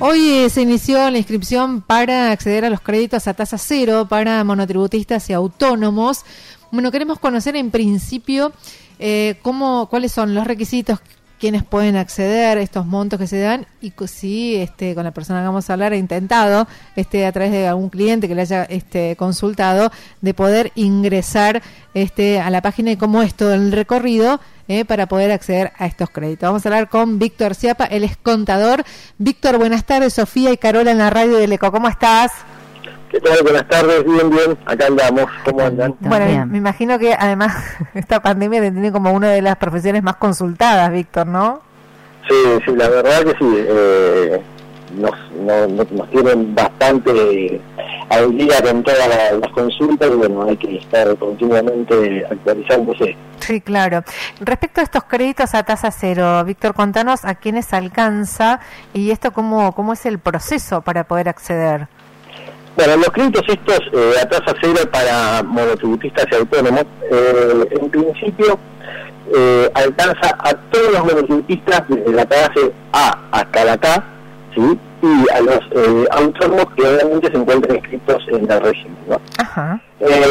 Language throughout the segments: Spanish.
Hoy se inició la inscripción para acceder a los créditos a tasa cero para monotributistas y autónomos. Bueno, queremos conocer en principio cuáles son los requisitos, quiénes pueden acceder, estos montos que se dan, y si con la persona que vamos a hablar ha intentado, a través de algún cliente que le haya consultado, de poder ingresar a la página y cómo es todo el recorrido para poder acceder a estos créditos. Vamos a hablar con Víctor Ciapa, él es contador. Víctor, buenas tardes. Sofía y Carola en la radio del ECO. ¿Cómo estás? ¿Qué tal? Buenas tardes, bien, acá andamos, ¿cómo andan? Bueno, me imagino que además esta pandemia te tiene como una de las profesiones más consultadas, Víctor, ¿no? Sí, la verdad que sí, nos tienen bastante al día con todas las consultas y bueno, hay que estar continuamente actualizándose. Sí, claro. Respecto a estos créditos a tasa cero, Víctor, contanos a quiénes alcanza y esto cómo es el proceso para poder acceder. Bueno, los créditos estos a tasa cero para monotributistas y autónomos, en principio alcanza a todos los monotributistas desde la clase A hasta la K, ¿sí? Y a los autónomos que obviamente se encuentran inscritos en el régimen, ¿no? Ajá.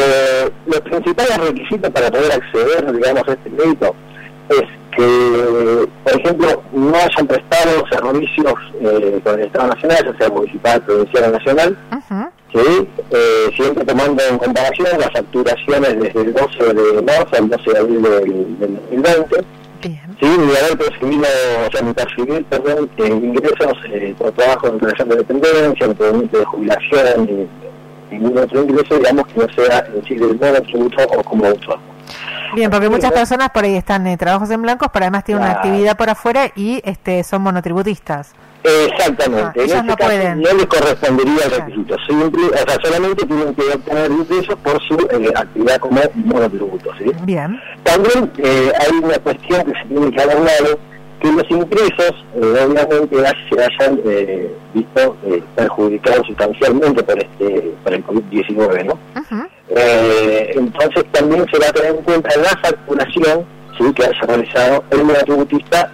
Los principales requisitos para poder acceder, digamos, a este crédito es que, por ejemplo, no hayan prestado servicios con el Estado Nacional, ya sea municipal, provincial o nacional, ¿sí? Siempre tomando en comparación las facturaciones desde el 12 de marzo al 12 de abril del 2020, bien. ¿sí? Ni haber percibido, ni percibir, ingresos por trabajo en relación de dependencia, ni proveniente de jubilación, ni ningún otro ingreso, digamos, que no sea en sí del monotributo o como autónomo. Bien, porque muchas personas por ahí están en trabajos en blancos, pero además tienen una actividad por afuera y son monotributistas. Exactamente, en este caso no les correspondería el requisito, solamente tienen que obtener ingresos por su actividad como monotributo, ¿sí? Bien. También hay una cuestión que se tiene que hablar, que los ingresos obviamente se hayan visto perjudicados sustancialmente por el COVID-19, ¿no? Uh-huh. Entonces también se va a tener en cuenta la facturación, ¿sí?, que haya realizado el monotributista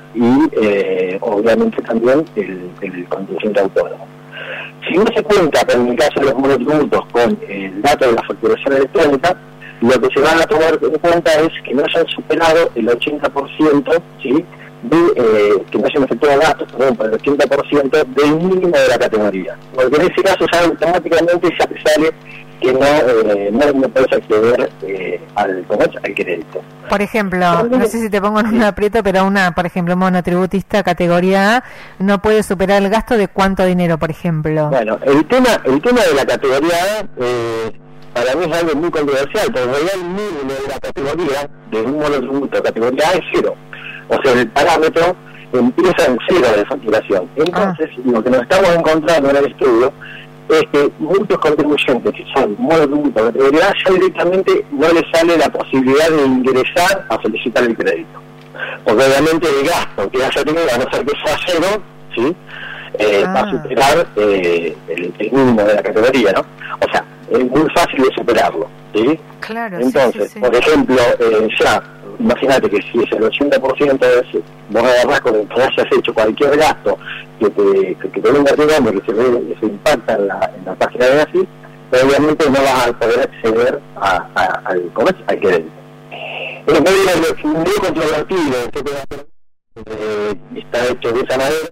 y obviamente también el contribuyente autónomo. Si no se cuenta, pero en el caso de los monotributos, con el dato de la facturación electrónica, lo que se van a tomar en cuenta es que no hayan superado el 80%, ¿sí?, que no hayan efectuado gastos, por el 80% del mínimo de la categoría. Porque en ese caso ya automáticamente ya te sale que no puedes acceder al crédito. Por ejemplo, no sé si te pongo en un aprieto, pero por ejemplo, monotributista categoría A no puede superar el gasto de ¿cuánto dinero, por ejemplo? Bueno, el tema de la categoría A para mí es algo muy controversial, porque el mínimo de la categoría de un monotributo categoría A es 0. O sea, el parámetro empieza en 0 de facturación. Entonces, lo que nos estamos encontrando en el estudio es que muchos contribuyentes que son monotributos de categoría ya directamente no les sale la posibilidad de ingresar a solicitar el crédito. Porque obviamente el gasto que haya tenido, a no ser que sea 0, ¿sí?, va a superar el mínimo de la categoría, ¿no? O sea, es muy fácil de superarlo, ¿sí? Claro. Entonces, sí. Por ejemplo, imagínate que si es el 80% de ese, vos agarrás con el que hayas hecho cualquier gasto que te venga tu nombre, que se impacta en la página de AFI, pero obviamente no vas a poder acceder al crédito. Pero es muy controvertido, está hecho de esa manera.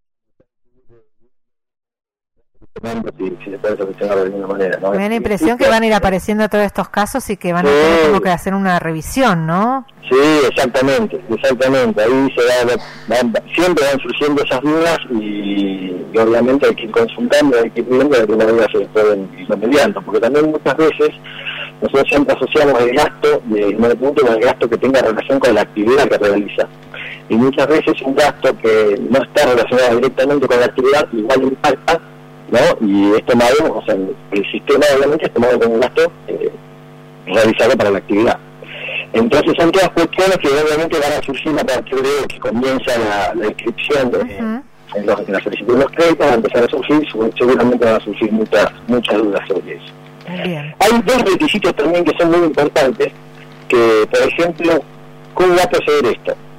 Si se puede solucionar de alguna manera, ¿no? Me da la impresión que van a ir apareciendo todos estos casos y que van a tener como que hacer una revisión, ¿no? Sí, exactamente, ahí siempre van surgiendo esas dudas y obviamente hay que ir consultando, hay que ir viendo de qué manera se pueden ir remediando, porque también muchas veces nosotros siempre asociamos el gasto del monotributo con el gasto que tenga relación con la actividad que realiza, y muchas veces un gasto que no está relacionado directamente con la actividad igual impacta, ¿no? Y es tomado, o sea, el sistema obviamente es tomado como un gasto realizado para la actividad. Entonces son todas cuestiones que obviamente van a surgir a partir de que comienza la inscripción en la solicitud de los créditos, va a empezar a surgir, seguramente van a surgir muchas dudas sobre eso. Bien. Hay dos requisitos también que son muy importantes, que por ejemplo, ¿cómo va a proceder esto?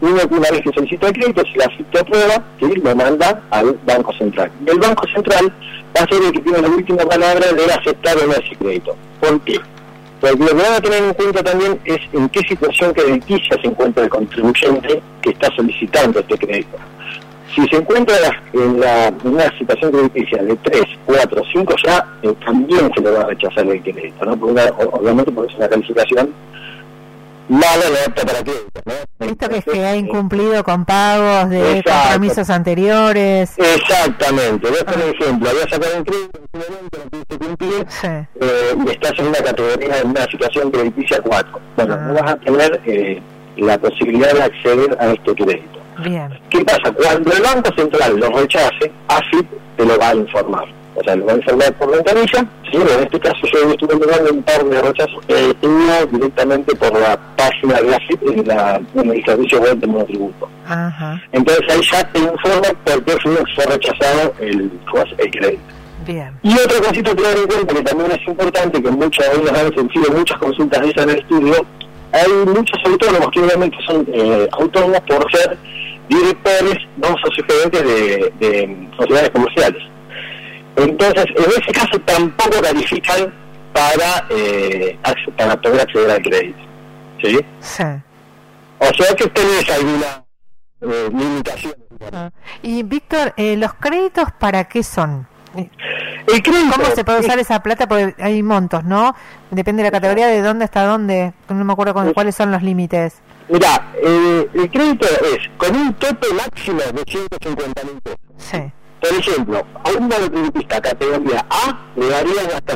uno una vez que solicita el crédito, si la FIP aprueba, ¿sí?, lo manda al Banco Central. Y el Banco Central va a ser el que tiene la última palabra de aceptar o no ese crédito. ¿Por qué? Porque lo que van a tener en cuenta también es en qué situación crediticia se encuentra el contribuyente que está solicitando este crédito. Si se encuentra en una situación crediticia de 3, 4, 5, ya también se le va a rechazar el crédito, ¿no? Obviamente porque es una calificación mala, no apta para crédito, ¿no? Esto que es que ha incumplido con pagos de compromisos anteriores. Exactamente. Vos, por ejemplo, habías sacado un crédito en su momento, no pudiste cumplir, y estás en una categoría, en una situación crediticia 4. Bueno, no vas a tener la posibilidad de acceder a este crédito. Bien. ¿Qué pasa? Cuando el Banco Central lo rechace, AFIP te lo va a informar. O sea, lo va a informar por ventanilla. Sí, en este caso yo estuve mirando un par de rechazos que tenía directamente por la página de AFIP en el servicio web de monotributo. Ajá. Entonces ahí ya te informa por qué fue rechazado el crédito. Bien. Y otra cosita que tener en cuenta que también es importante, que muchas veces nos han sentido muchas consultas de esas en el estudio, hay muchos autónomos que obviamente son autónomos por ser directores, no sociogerentes de sociedades comerciales. Entonces, en ese caso tampoco califican para poder acceder al crédito. ¿Sí? Sí. O sea que tenés alguna limitación. Y Víctor, ¿los créditos para qué son? El crédito, ¿cómo se puede usar esa plata? Porque hay montos, ¿no? Depende de la categoría, de dónde hasta dónde. No me acuerdo cuáles son los límites. Mirá, el crédito es con un tope máximo de 150.000 pesos. Sí. Por ejemplo, a un monotributista categoría A le darían hasta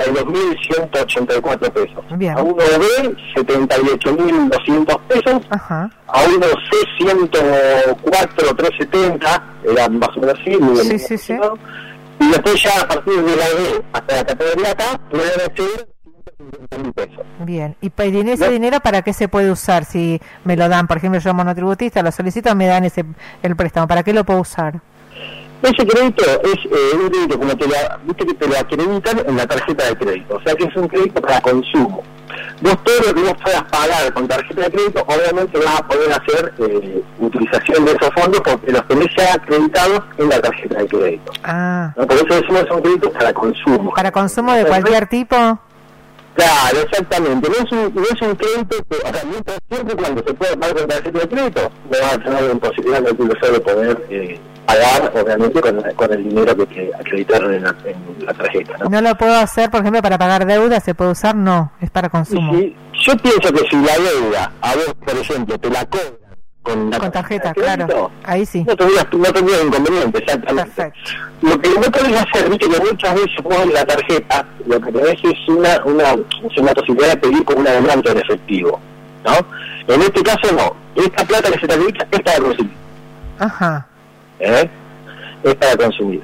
52.184 pesos. Bien. A uno B, 78.200 pesos. Ajá. A uno C, 104.370, era más o menos así. Sí. Y después ya a partir de la B hasta la categoría K, pueden acceder 150.000 pesos. Bien, ¿y ese dinero para qué se puede usar? Si me lo dan, por ejemplo, yo monotributista, lo solicito, me dan el préstamo, ¿para qué lo puedo usar? Ese crédito es un crédito como viste que te lo acreditan en la tarjeta de crédito, o sea que es un crédito para consumo. Vos todo lo que vos puedas pagar con tarjeta de crédito, obviamente vas a poder hacer utilización de esos fondos porque los tenés ya acreditados en la tarjeta de crédito. Ah. ¿No? Por eso decimos que son créditos para consumo. ¿Para consumo de cualquier tipo? Claro, exactamente. No es un crédito que, o sea, siempre cuando se puede pagar con tarjeta de crédito, no vas a tener la imposibilidad de poder pagar, obviamente, con el dinero que te acreditaron en la tarjeta, ¿no? ¿No lo puedo hacer, por ejemplo, para pagar deuda? ¿Se puede usar? No, es para consumo. Sí, yo pienso que si la deuda, a vos, por ejemplo, te la cobran con tarjeta, crédito, claro, ahí sí. No tendrías inconveniente, exactamente. Perfecto. Lo que no podés hacer, viste que muchas veces vos en la tarjeta, lo que tenés es una posibilidad de pedir con una demanda en efectivo, ¿no? En este caso no. Esta plata que se te acredita es para consumir. Ajá. Es para consumir.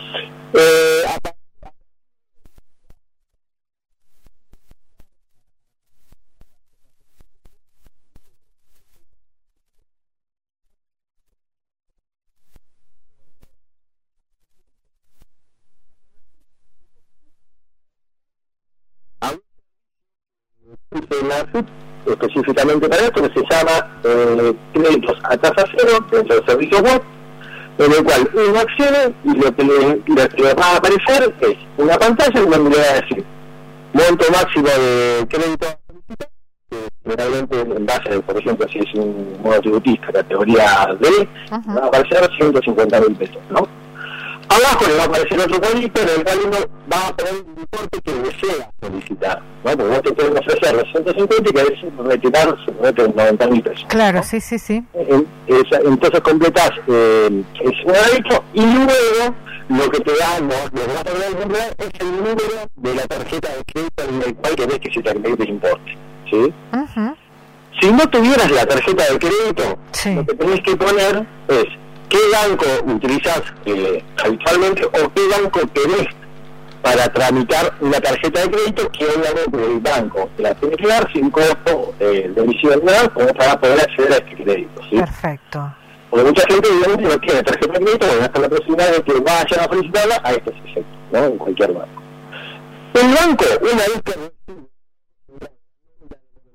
Específicamente para esto, que se llama créditos a tasa cero dentro del servicio web, en el cual uno accede y lo que le va a aparecer es una pantalla donde le va a decir monto máximo de crédito, generalmente en base, por ejemplo, si es un monotributista categoría D, va a aparecer 150.000 pesos, ¿no? Abajo le va a aparecer otro cuadrito en el cual uno va a poner un importe que desea solicitar, ¿no? Porque vos te pueden ofrecer los 150 y que a veces retirar 90.000 pesos. Claro, ¿no? sí. Entonces completás ese cuadrito y luego lo que te damos, lo que vas a poder comprar es el número de la tarjeta de crédito en el cual querés que se te acredite el importe, ¿sí? Si no tuvieras la tarjeta de crédito, lo que tenés que poner es qué banco utilizas habitualmente o qué banco querés para tramitar una tarjeta de crédito, que obviamente el banco te la tiene que dar sin costo de emisión nada, como para poder acceder a este crédito, ¿sí? Perfecto. Porque mucha gente obviamente no tiene tarjeta de crédito, bueno, hasta la posibilidad de que vayan a solicitarla a estos efectos, ¿no? En cualquier banco. El banco, una vez que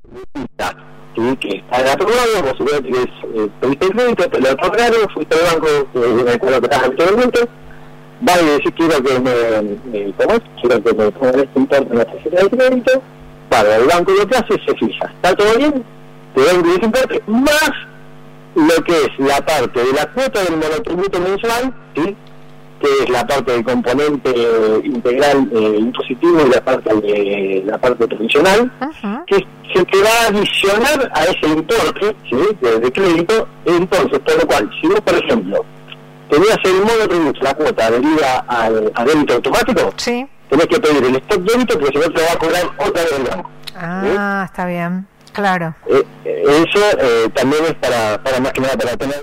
¿sí? Que está aprobado, vos suponete que pediste el crédito, te lo otorgaron, fuiste al banco en el cual operás habitualmente, vas y decís quiero que me pongan este importe en la tarjeta de crédito, para el banco lo que hace se fija, ¿está todo bien? Te da ese importe, más lo que es la parte de la cuota del monotributo mensual, ¿sí? Que es la parte del componente integral impositivo y la parte previsional, que se te va a adicionar a ese importe, ¿sí? de crédito. Entonces, por lo cual, si vos, por ejemplo, tenías el monotributo, la cuota adherida a débito automático, sí, tenés que pedir el stop débito, porque si no te lo va a cobrar otra vez el banco. Ah, ¿sí? Está bien, claro. Eso también es para más que nada para tener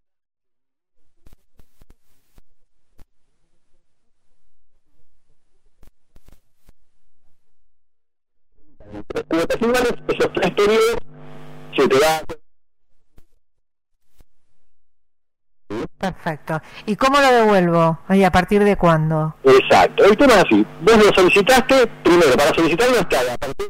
esos 3 periodos se te da. Perfecto. ¿Y cómo lo devuelvo? ¿Y a partir de cuándo? Exacto. El tema es así. Vos lo solicitaste, primero, para solicitarlo está a partir.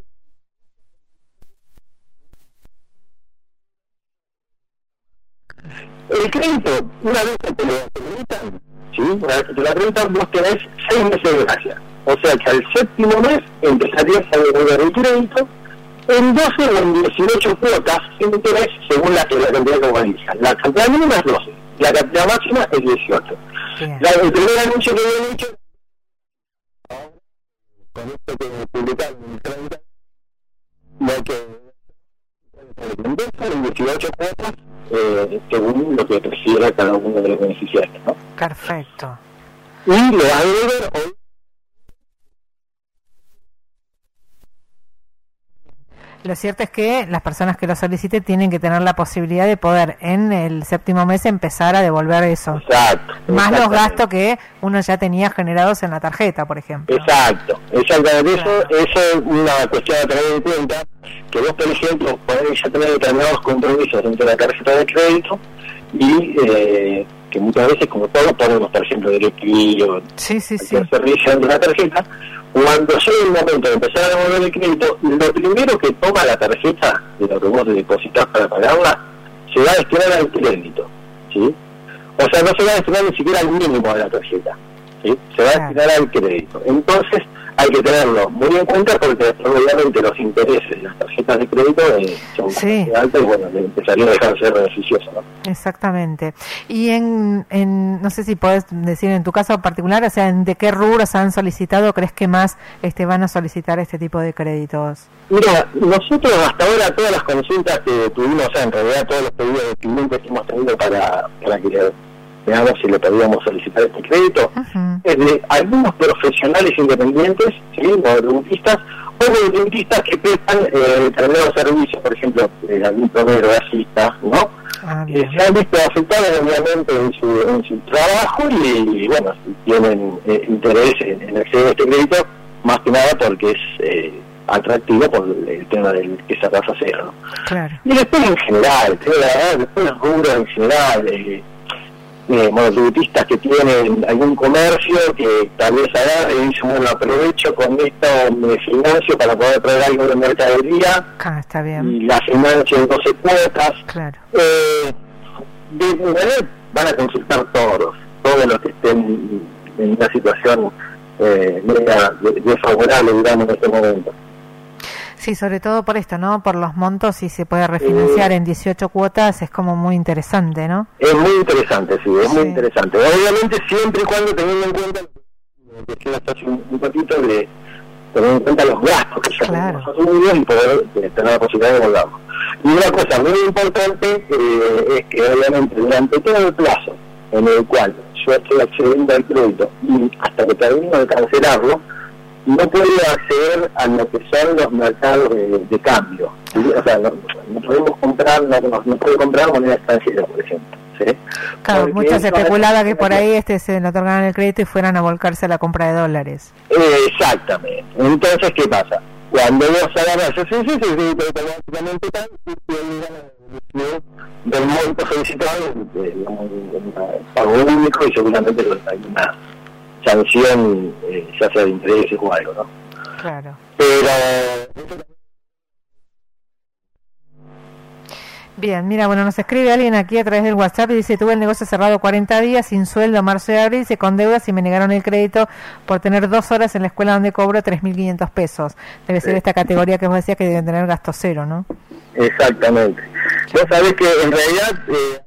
El crédito, una vez que te lo acreditan, ¿sí? Una vez que te lo acreditan, vos tenés 6 meses de gracia. O sea que al 7º mes empezarías a devolver el crédito en 12 o en 18 cuotas sin interés según la cantidad que elijas. La cantidad mínima es 12, la cantidad máxima es 18. El primer anuncio que había hecho, con esto que publicaron en el 30, lo que en 12 o en 18 cuotas según lo que prefiera cada uno de los beneficiarios, ¿no? Perfecto. Y lo vas a devolver hoy. Lo cierto es que las personas que lo soliciten tienen que tener la posibilidad de poder en el 7º mes empezar a devolver eso. Exacto. Más los gastos que uno ya tenía generados en la tarjeta, por ejemplo. Exacto. Exactamente. Claro. Eso es una cuestión a tener en cuenta, que vos, por ejemplo, podés ya tener determinados compromisos entre la tarjeta de crédito y que muchas veces, como todos, ponemos, por ejemplo, DirecTV o cualquier servicio dentro de la tarjeta. Cuando llegue el momento de empezar a devolver el crédito, lo primero que toma la tarjeta de lo que vos depositas para pagarla, se va a destinar al crédito, ¿sí? O sea, no se va a destinar ni siquiera al mínimo de la tarjeta, ¿sí? Se va a destinar al crédito. Entonces, hay que tenerlo muy en cuenta porque obviamente los intereses de las tarjetas de crédito son bastante altos y bueno, empezarían a dejar de ser beneficiosos, ¿no? Exactamente. Y no sé si podés decir en tu caso particular, o sea, ¿de qué rubros han solicitado, crees que más van a solicitar este tipo de créditos? Mira, nosotros hasta ahora todas las consultas que tuvimos, o sea, en realidad todos los pedidos de clientes que hemos tenido para que veamos si le podíamos solicitar este crédito, es de algunos profesionales independientes, ¿sí? Monotributistas, o monotributistas que prestan determinados servicios, por ejemplo, algún proveedor de asista, ¿no? Se han visto afectados obviamente en su trabajo y bueno, tienen interés en acceder a este crédito, más que nada porque es atractivo por el tema del que esa tasa cero, ¿no? Claro. Y después en general, después los rubros en general, monotributistas que tienen algún comercio que tal vez agarre y dicen, bueno, aprovecho con esto me financio para poder traer algo de mercadería, está bien. Y la financio en 12 cuotas. Claro. De verdad van a consultar todos los que estén en una situación media desfavorable, digamos, en este momento. Sí, sobre todo por esto, ¿no? Por los montos, si se puede refinanciar en 18 cuotas, es como muy interesante, ¿no? Es muy interesante, sí, es muy interesante. Obviamente siempre y cuando teniendo en cuenta, lo que decías hace un poquito, de tener en cuenta los gastos que ya tenemos asumidos y poder tener la posibilidad de devolverlo. Y una cosa muy importante es que obviamente durante todo el plazo en el cual yo estoy accediendo al crédito y hasta que termino de cancelarlo, no puedo acceder a lo que son los mercados de cambio, ¿sí? O sea, no podemos comprar, no puedo comprar moneda extranjera, por ejemplo, ¿sí? Claro, muchos se especulaba que por ahí se le otorgaran el crédito y fueran a volcarse a la compra de dólares. Exactamente. Entonces, ¿qué pasa? Cuando vos agarras ese crédito automáticamente del monto solicitado, un pago único y seguramente hay una sanción, ya sea de intereses o algo, ¿no? Claro. Pero Bien, mira, bueno, nos escribe alguien aquí a través del WhatsApp y dice, tuve el negocio cerrado 40 días, sin sueldo, marzo y abril, se con deudas y me negaron el crédito por tener 2 horas en la escuela donde cobro 3.500 pesos. Debe ser esta categoría que vos decías que deben tener gasto cero, ¿no? Exactamente. Vos sabés que en realidad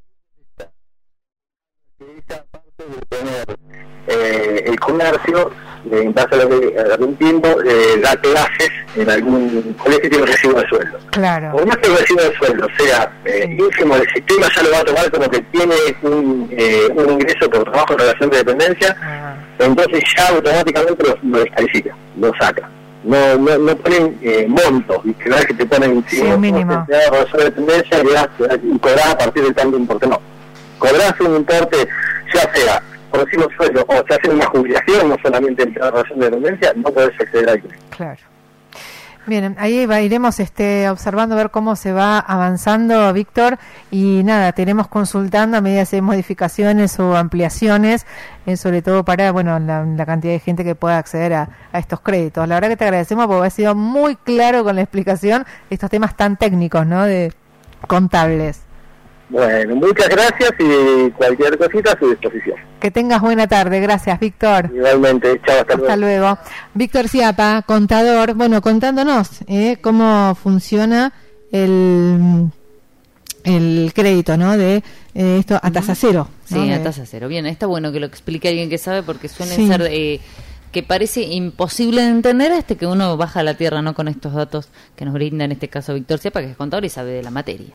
esa parte de tener el comercio, en base a lo que algún tiempo, da clases en algún colegio que tiene un recibo de sueldo. Claro. Por más que el recibo de sueldo sea ínfimo, el sistema ya lo va a tomar como que tiene un ingreso por trabajo en relación de dependencia, entonces ya automáticamente lo descalifica, lo saca. No ponen montos, ¿viste? No es que te ponen un mínimo de relación de dependencia y cobrás a partir de tanto importe, no. Cobrás un importe, ya sea por recibo de sueldo o se hace una jubilación, no solamente en la relación de dependencia, no podés acceder a eso. Claro. Bien, ahí iremos observando a ver cómo se va avanzando, Víctor, y nada, te iremos consultando a medida que hay modificaciones o ampliaciones, sobre todo para la cantidad de gente que pueda acceder a estos créditos. La verdad que te agradecemos porque has sido muy claro con la explicación de estos temas tan técnicos, ¿no?, de contables. Bueno, muchas gracias y cualquier cosita a su disposición. Que tengas buena tarde. Gracias, Víctor. Igualmente. Chao, hasta luego. Víctor Ciapa, contador, contándonos cómo funciona el crédito, ¿no? De esto a tasa cero, ¿no? Sí, a tasa cero. Bien, está bueno que lo explique alguien que sabe porque suelen ser que parece imposible de entender hasta que uno baja a la tierra, ¿no? Con estos datos que nos brinda en este caso Víctor Ciapa, que es contador y sabe de la materia.